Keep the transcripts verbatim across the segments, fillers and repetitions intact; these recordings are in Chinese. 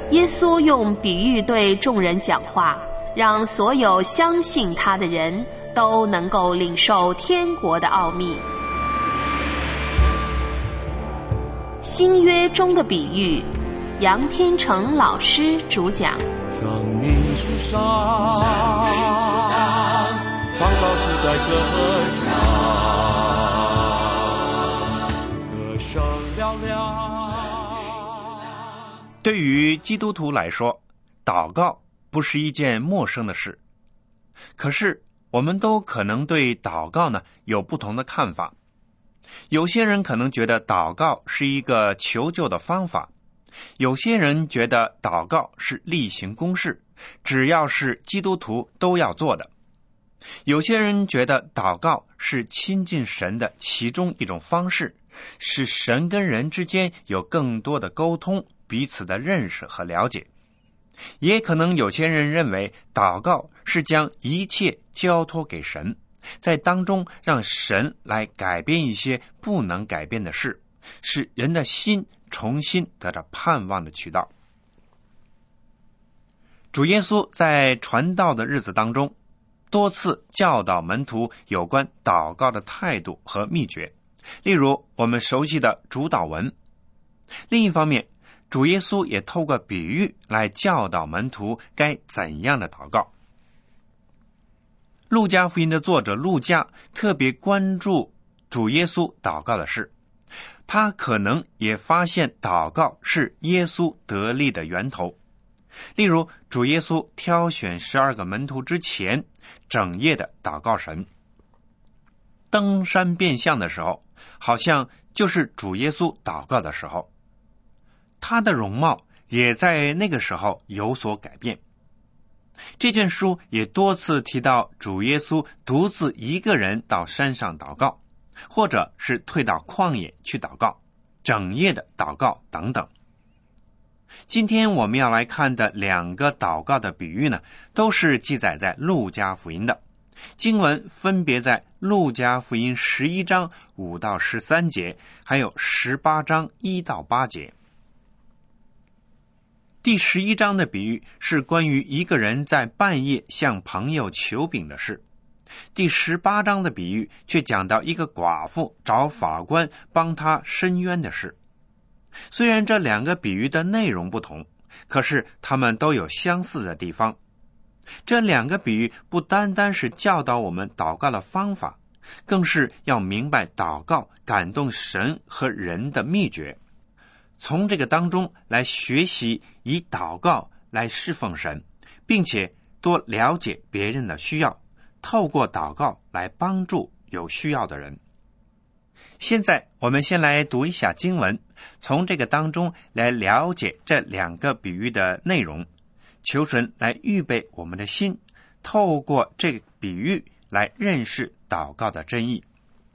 耶稣用比喻对众人讲话，让所有相信他的人都能够领受天国的奥秘。新约中的比喻，杨天成老师主讲。 生命树上，创造主在歌唱，歌声嘹亮。 对于基督徒来说，祷告不是一件陌生的事。可是我们都可能对祷告呢有不同的看法。有些人可能觉得祷告是一个求救的方法，有些人觉得祷告是例行公事，只要是基督徒都要做的。有些人觉得祷告是亲近神的其中一种方式，使神跟人之间有更多的沟通，彼此的认识和了解。也可能有些人认为祷告是将一切交托给神，在当中让神来改变一些不能改变的事，使人的心重新得到盼望的渠道。主耶稣在传道的日子当中，多次教导门徒有关祷告的态度和秘诀，例如我们熟悉的主祷文。另一方面，主耶稣也透过比喻来教导门徒该怎样的祷告。路加福音的作者路加特别关注主耶稣祷告的事，他可能也发现祷告是耶稣得力的源头。例如，主耶稣挑选十二个门徒之前，整夜的祷告神。登山变相的时候，好像就是主耶稣祷告的时候，他的容貌也在那个时候有所改变。这卷书也多次提到主耶稣独自一个人到山上祷告，或者是退到旷野去祷告，整夜的祷告等等。今天我们要来看的两个祷告的比喻呢，都是记载在路加福音的。经文分别在路加福音十一章五到十三节，还有十八章一到八节。第十一章的比喻是关于一个人在半夜向朋友求饼的事。第十八章的比喻却讲到一个寡妇找法官帮他申冤的事。虽然这两个比喻的内容不同，可是他们都有相似的地方。这两个比喻不单单是教导我们祷告的方法，更是要明白祷告感动神和人的秘诀，从这个当中来学习以祷告来侍奉神，并且多了解别人的需要，透过祷告来帮助有需要的人。现在我们先来读一下经文，从这个当中来了解这两个比喻的内容，求神来预备我们的心，透过这个比喻来认识祷告的真意。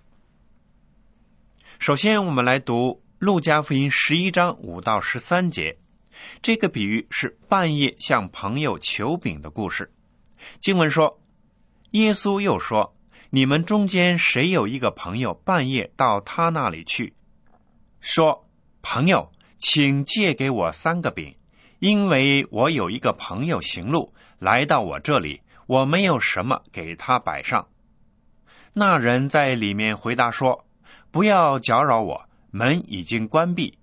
首先我们来读路加福音十一章五到十三节，这个比喻是半夜向朋友求饼的故事。经文说，耶稣又说，你们中间谁有一个朋友半夜到他那里去，说，朋友，请借给我三个饼，因为我有一个朋友行路来到我这里，我没有什么给他摆上。那人在里面回答说，不要搅扰我，门已经关闭，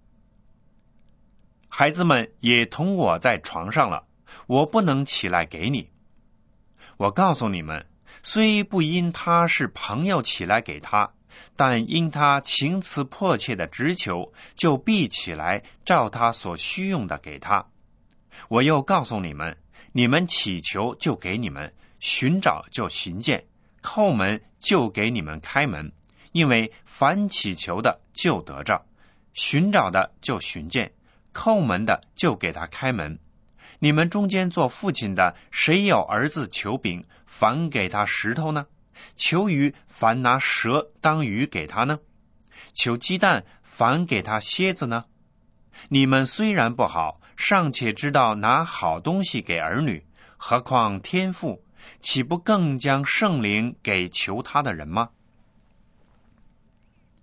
孩子们也同我在床上了，我不能起来给你。我告诉你们，虽不因他是朋友起来给他，但因他情辞迫切的直求，就必起来照他所需用的给他。我又告诉你们，你们祈求就给你们，寻找就寻见，叩门就给你们开门。因为凡祈求的就得着，寻找的就寻见，叩门的就给他开门。你们中间做父亲的，谁有儿子求饼，反给他石头呢？求鱼，反拿蛇当鱼给他呢？求鸡蛋，反给他蝎子呢？你们虽然不好，尚且知道拿好东西给儿女，何况天父，岂不更将圣灵给求他的人吗？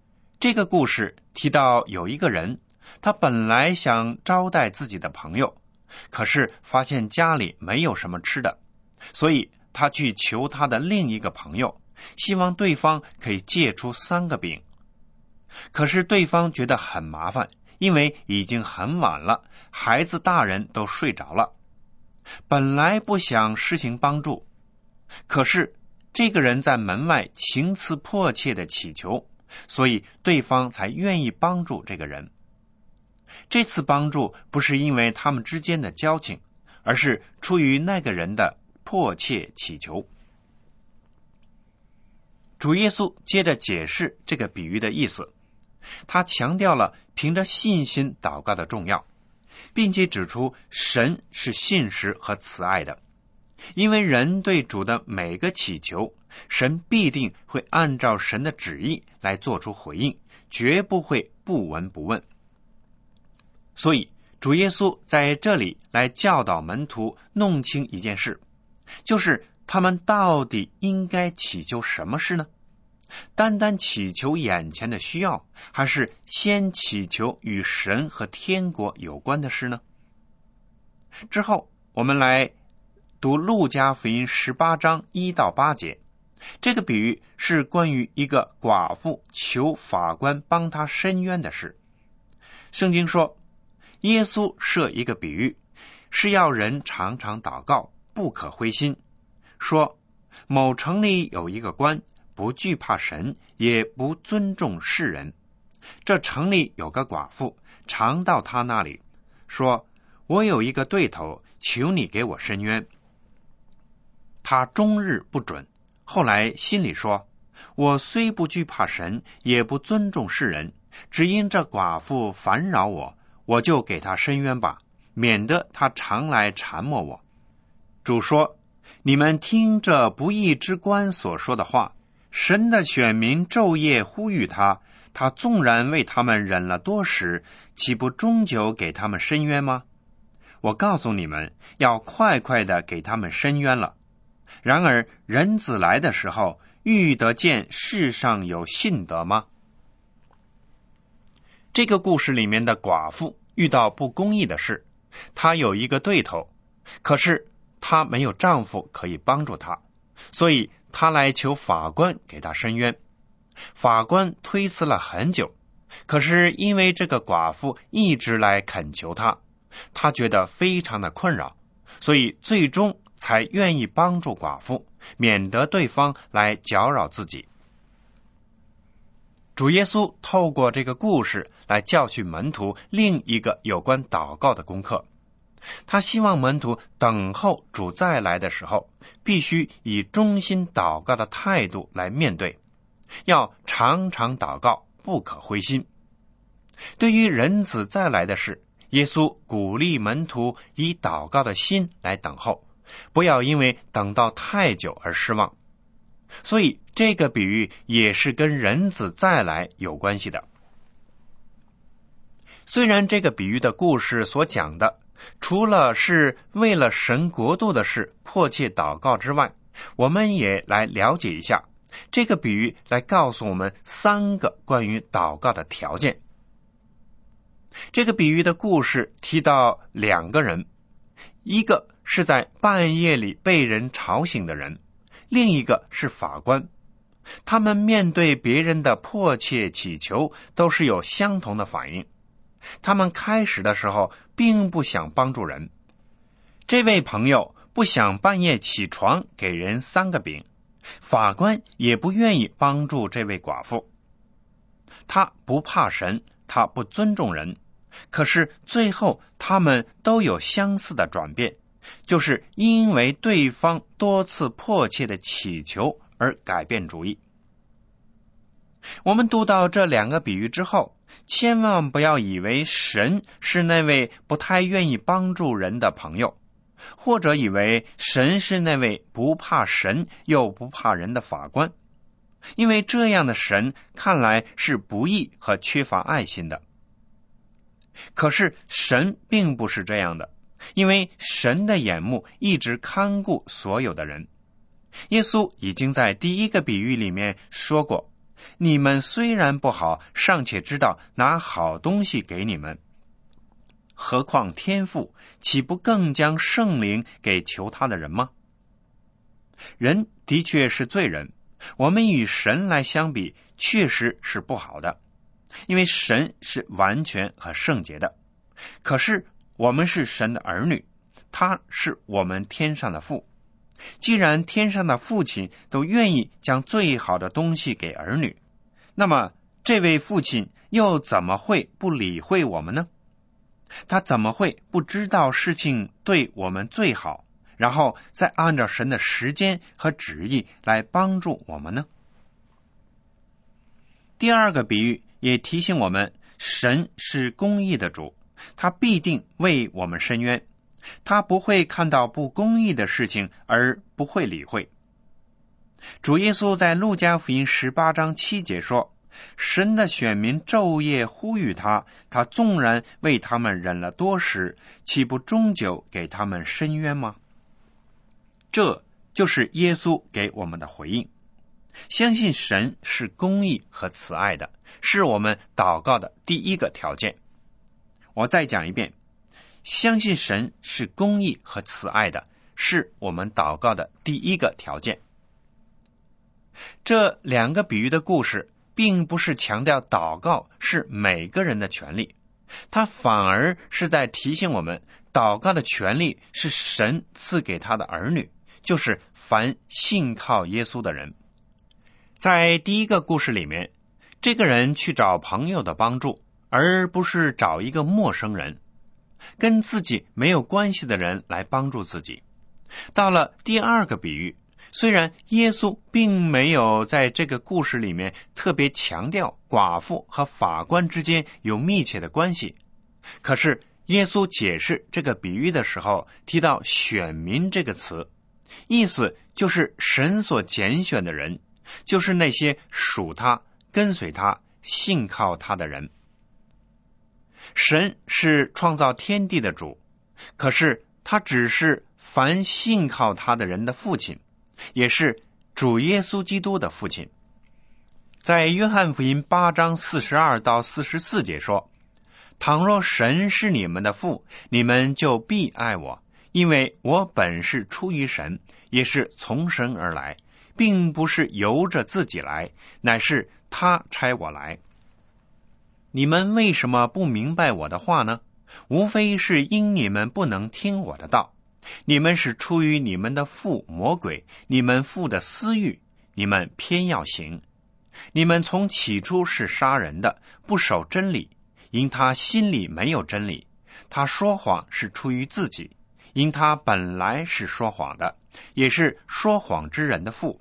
这个故事提到有一个人，他本来想招待自己的朋友， 可是发现家里没有什么吃的，所以他去求他的另一个朋友，希望对方可以借出三个饼。可是对方觉得很麻烦，因为已经很晚了，孩子大人都睡着了。本来不想施行帮助，可是这个人在门外情辞迫切的祈求，所以对方才愿意帮助这个人。这次帮助不是因为他们之间的交情，而是出于那个人的迫切祈求。主耶稣接着解释这个比喻的意思，他强调了凭着信心祷告的重要，并且指出神是信实和慈爱的，因为人对主的每个祈求，神必定会按照神的旨意来做出回应，绝不会不闻不问。所以主耶稣在这里来教导门徒弄清一件事，就是他们到底应该祈求什么事呢？单单祈求眼前的需要，还是先祈求与神和天国有关的事呢？之后我们来读路加福音十八章一到八节，这个比喻是关于一个寡妇求法官帮她伸冤的事。圣经说，耶稣设一个比喻，是要人常常祷告，不可灰心，说某城里有一个官，不惧怕神，也不尊重世人。这城里有个寡妇，常到他那里，说，我有一个对头，求你给我伸冤。他终日不准，后来心里说，我虽不惧怕神，也不尊重世人，只因这寡妇烦扰我，我就给他伸冤吧，免得他常来缠磨我。主说，你们听这不义之官所说的话，神的选民昼夜呼吁他，他纵然为他们忍了多时，岂不终究给他们伸冤吗？我告诉你们，要快快的给他们伸冤了。然而人子来的时候，遇得见世上有信德吗？这个故事里面的寡妇遇到不公义的事，她有一个对头，可是她没有丈夫可以帮助她，所以她来求法官给她伸冤。法官推辞了很久，可是因为这个寡妇一直来恳求她，她觉得非常的困扰，所以最终才愿意帮助寡妇，免得对方来搅扰自己。主耶稣透过这个故事来教训门徒另一个有关祷告的功课，他希望门徒等候主再来的时候，必须以忠心祷告的态度来面对，要常常祷告，不可灰心。对于人子再来的事，耶稣鼓励门徒以祷告的心来等候，不要因为等到太久而失望。所以这个比喻也是跟人子再来有关系的。虽然这个比喻的故事所讲的除了是为了神国度的事迫切祷告之外，我们也来了解一下这个比喻，来告诉我们三个关于祷告的条件。这个比喻的故事提到两个人，一个是在半夜里被人吵醒的人，另一个是法官。他们面对别人的迫切祈求都是有相同的反应。他们开始的时候并不想帮助人，这位朋友不想半夜起床给人三个饼，法官也不愿意帮助这位寡妇。他不怕神，他不尊重人，可是最后他们都有相似的转变，就是因为对方多次迫切的祈求而改变主意。我们读到这两个比喻之后，千万不要以为神是那位不太愿意帮助人的朋友，或者以为神是那位不怕神又不怕人的法官，因为这样的神看来是不义和缺乏爱心的。可是神并不是这样的，因为神的眼目一直看顾所有的人。耶稣已经在第一个比喻里面说过，你们虽然不好，尚且知道拿好东西给你们， 何况天父岂不更将圣灵给求他的人吗？人的确是罪人，我们与神来相比确实是不好的，因为神是完全和圣洁的。可是我们是神的儿女，他是我们天上的父。既然天上的父亲都愿意将最好的东西给儿女，那么这位父亲又怎么会不理会我们呢？他怎么会不知道事情对我们最好，然后再按照神的时间和旨意来帮助我们呢？第二个比喻也提醒我们，神是公义的主，他必定为我们伸冤，他不会看到不公义的事情而不会理会。主耶稣在路加福音十八章七节说，神的选民昼夜呼吁他，他纵然为他们忍了多时，岂不终究给他们伸冤吗？这就是耶稣给我们的回应。相信神是公义和慈爱的，是我们祷告的第一个条件。我再讲一遍，相信神是公义和慈爱的，是我们祷告的第一个条件。这两个比喻的故事并不是强调祷告是每个人的权利，它反而是在提醒我们，祷告的权利是神赐给他的儿女，就是凡信靠耶稣的人。在第一个故事里面，这个人去找朋友的帮助，而不是找一个陌生人，跟自己没有关系的人来帮助自己。到了第二个比喻，虽然耶稣并没有在这个故事里面特别强调寡妇和法官之间有密切的关系，可是耶稣解释这个比喻的时候提到选民这个词，意思就是神所拣选的人，就是那些属他、跟随他、信靠他的人。神是创造天地的主，可是他只是凡信靠他的人的父亲，也是主耶稣基督的父亲。在约翰福音八章四十二到四十四节说，倘若神是你们的父，你们就必爱我，因为我本是出于神，也是从神而来，并不是由着自己来，乃是他差我来。你们为什么不明白我的话呢？无非是因你们不能听我的道。你们是出于你们的父魔鬼，你们父的私欲，你们偏要行。你们从起初是杀人的，不守真理，因他心里没有真理。他说谎是出于自己，因他本来是说谎的，也是说谎之人的父。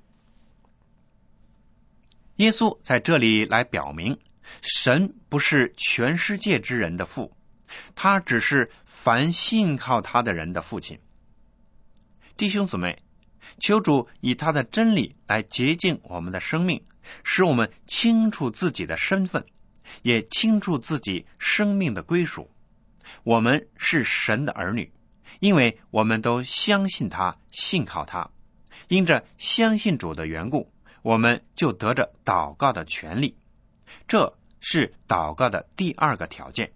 耶稣在这里来表明，神不是全世界之人的父，他只是凡信靠他的人的父亲。弟兄姊妹，求主以他的真理来洁净我们的生命，使我们清楚自己的身份，也清楚自己生命的归属。我们是神的儿女，因为我们都相信他，信靠他。因着相信主的缘故，我们就得着祷告的权利。这是祷告的第二个条件。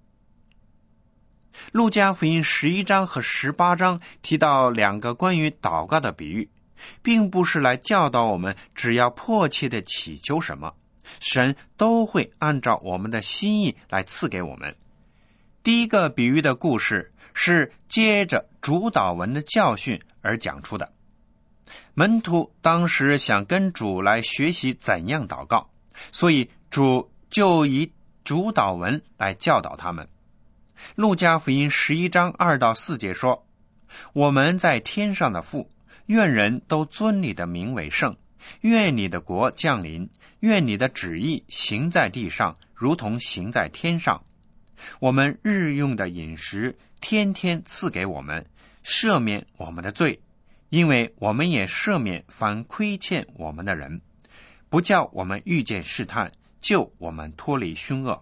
路加福音十一章和十八章提到两个关于祷告的比喻，并不是来教导我们只要迫切的祈求什么，神都会按照我们的心意来赐给我们。第一个比喻的故事是接着主祷文的教训而讲出的。门徒当时想跟主来学习怎样祷告，所以主就以主祷文来教导他们。路加福音十一章二到四节说，我们在天上的父，愿人都尊你的名为圣，愿你的国降临，愿你的旨意行在地上，如同行在天上。我们日用的饮食天天赐给我们，赦免我们的罪，因为我们也赦免凡亏欠我们的人，不叫我们遇见试探，救我们脱离凶恶。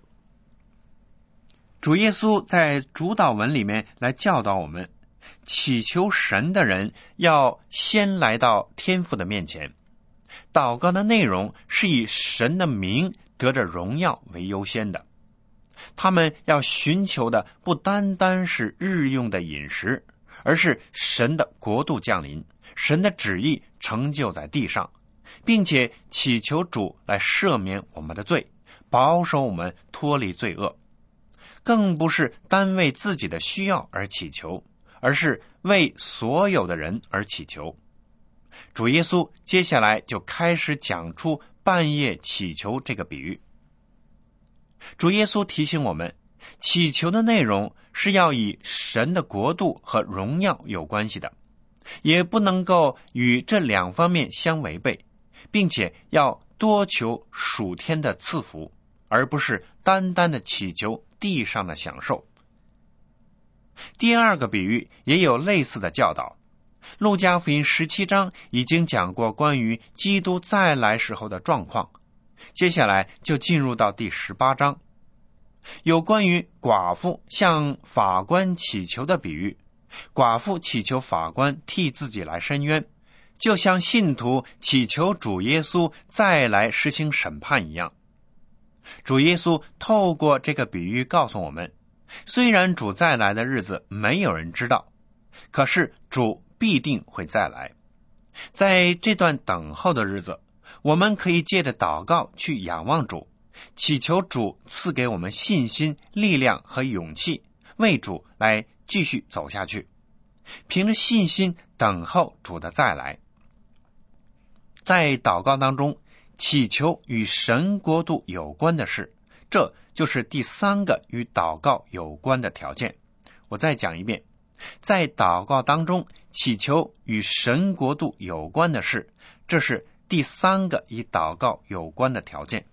主耶稣在主祷文里面来教导我们，祈求神的人要先来到天父的面前，祷告的内容是以神的名得着荣耀为优先的。 他们要寻求的不单单是日用的饮食，而是神的国度降临，神的旨意成就在地上，并且祈求主来赦免我们的罪，保守我们脱离罪恶。更不是单为自己的需要而祈求，而是为所有的人而祈求。主耶稣接下来就开始讲出半夜祈求这个比喻。主耶稣提醒我们，祈求的内容是要以神的国度和荣耀有关系的，也不能够与这两方面相违背，并且要多求属天的赐福，而不是单单的祈求地上的享受。第二个比喻也有类似的教导。路加福音十七章已经讲过关于基督再来时候的状况，接下来就进入到第十八章，有关于寡妇向法官祈求的比喻。寡妇祈求法官替自己来伸冤，就像信徒祈求主耶稣再来实行审判一样。主耶稣透过这个比喻告诉我们，虽然主再来的日子没有人知道，可是主必定会再来。在这段等候的日子，我们可以借着祷告去仰望主，祈求主赐给我们信心、力量和勇气，为主来继续走下去，凭着信心等候主的再来。在祷告当中祈求与神国度有关的事，这就是第三个与祷告有关的条件。我再讲一遍，在祷告当中祈求与神国度有关的事，这是第三个与祷告有关的条件。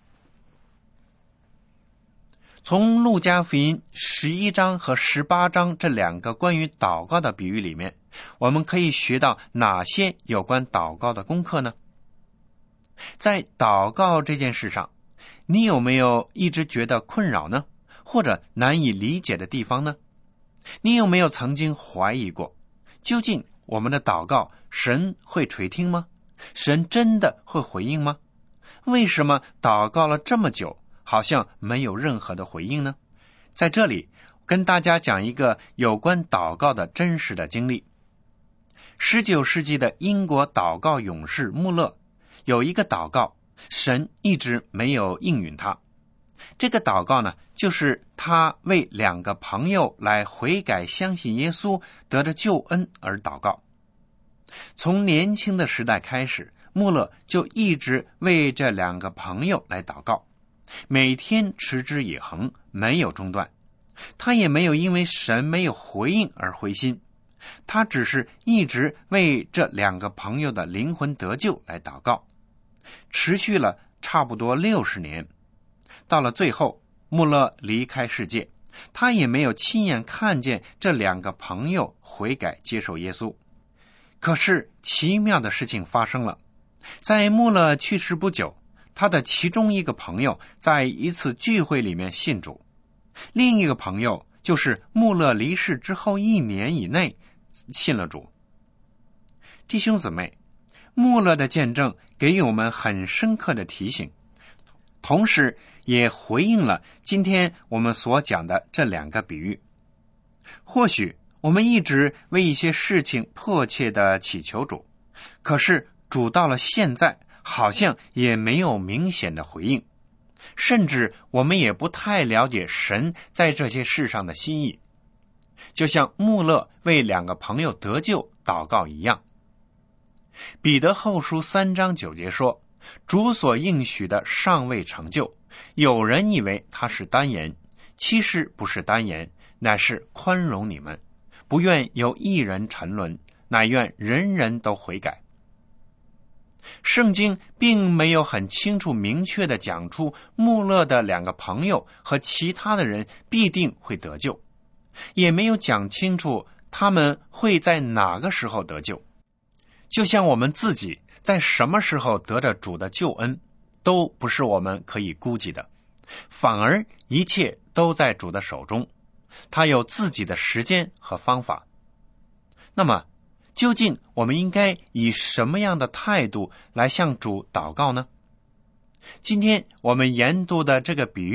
从路加福音十一章和十八章这两个关于祷告的比喻里面，我们可以学到哪些有关祷告的功课呢？在祷告这件事上，你有没有一直觉得困扰呢？或者难以理解的地方呢？你有没有曾经怀疑过，究竟我们的祷告神会垂听吗？神真的会回应吗？为什么祷告了这么久，好像没有任何的回应呢？在这里跟大家讲一个有关祷告的真实的经历。十九世纪的英国祷告勇士穆勒有一个祷告，神一直没有应允他。这个祷告呢，就是他为两个朋友来悔改相信耶稣得着救恩而祷告。从年轻的时代开始，穆勒就一直为这两个朋友来祷告，每天持之以恒，没有中断。他也没有因为神没有回应而灰心，他只是一直为这两个朋友的灵魂得救来祷告，持续了差不多六十年。到了最后，穆勒离开世界，他也没有亲眼看见这两个朋友悔改接受耶稣。可是奇妙的事情发生了，在穆勒去世不久，他的其中一个朋友在一次聚会里面信主，另一个朋友就是穆勒离世之后一年以内信了主。弟兄姊妹，穆勒的见证给予我们很深刻的提醒，同时也回应了今天我们所讲的这两个比喻。或许我们一直为一些事情迫切的祈求主，可是主到了现在好像也没有明显的回应，甚至我们也不太了解神在这些事上的心意，就像穆勒为两个朋友得救祷告一样。彼得后书三章九节说，主所应许的尚未成就，有人以为他是单言，其实不是单言，乃是宽容你们，不愿有一人沉沦，乃愿人人都悔改。圣经并没有很清楚明确地讲出穆勒的两个朋友和其他的人必定会得救，也没有讲清楚他们会在哪个时候得救。就像我们自己在什么时候得着主的救恩，都不是我们可以估计的，反而一切都在主的手中，他有自己的时间和方法。那么究竟我们应该以什么样的态度来向主祷告呢？今天我们研读的这个比喻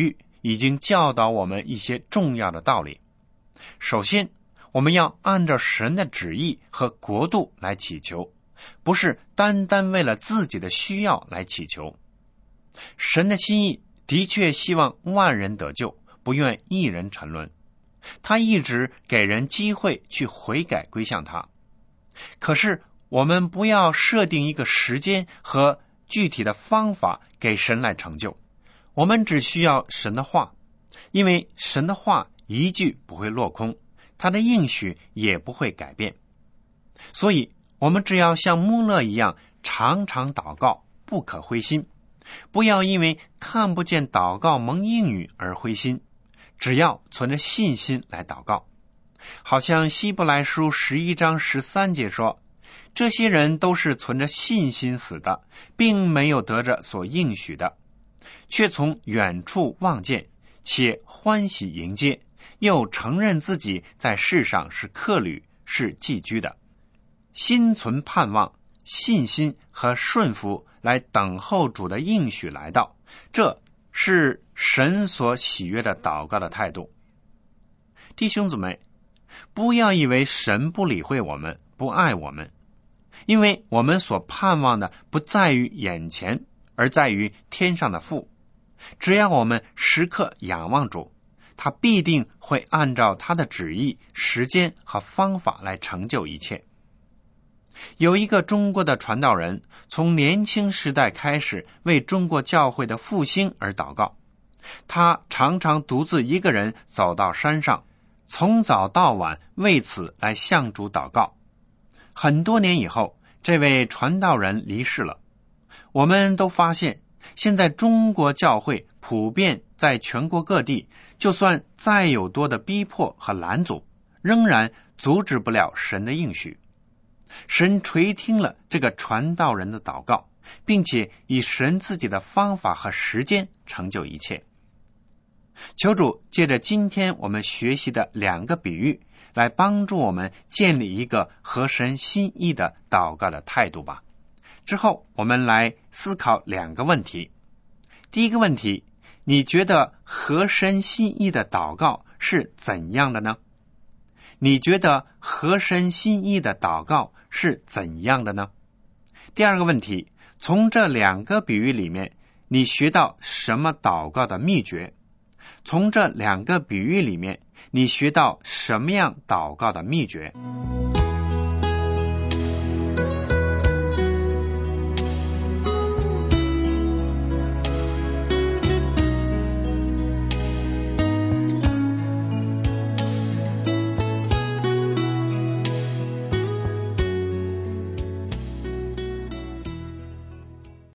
已经教导我们一些重要的道理。首先，我们要按照神的旨意和国度来祈求，不是单单为了自己的需要来祈求。神的心意的确希望万人得救，不愿一人沉沦。他一直给人机会去悔改归向他。可是我们不要设定一个时间和具体的方法给神来成就，我们只需要神的话，因为神的话一句不会落空，他的应许也不会改变。所以我们只要像穆勒一样常常祷告，不可灰心，不要因为看不见祷告蒙应允而灰心，只要存着信心来祷告。好像希伯来书十一章十三节说，这些人都是存着信心死的，并没有得着所应许的，却从远处望见，且欢喜迎接，又承认自己在世上是客旅，是寄居的，心存盼望、信心和顺服来等候主的应许来到，这是神所喜悦的祷告的态度。弟兄姊妹，不要以为神不理会我们，不爱我们，因为我们所盼望的不在于眼前，而在于天上的父。只要我们时刻仰望主，他必定会按照他的旨意、时间和方法来成就一切。有一个中国的传道人，从年轻时代开始为中国教会的复兴而祷告。他常常独自一个人走到山上，从早到晚为此来向主祷告。很多年以后，这位传道人离世了。我们都发现，现在中国教会普遍在全国各地，就算再有多的逼迫和拦阻，仍然阻止不了神的应许。神垂听了这个传道人的祷告，并且以神自己的方法和时间成就一切。求主借着今天我们学习的两个比喻，来帮助我们建立一个合神心意的祷告的态度吧。之后我们来思考两个问题。第一个问题，你觉得合神心意的祷告是怎样的呢？你觉得合神心意的祷告是怎样的呢？第二个问题，从这两个比喻里面，你学到什么祷告的秘诀？从这两个比喻里面，你学到什么样祷告的秘诀？